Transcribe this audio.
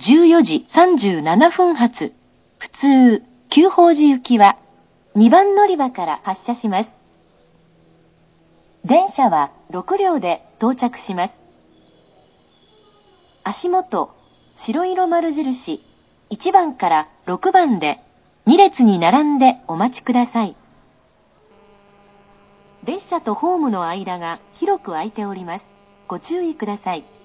14時37分発、普通、久宝寺行きは2番乗り場から発車します。電車は6両で到着します。足元、白色丸印、1番から6番で2列に並んでお待ちください。列車とホームの間が広く空いております。ご注意ください。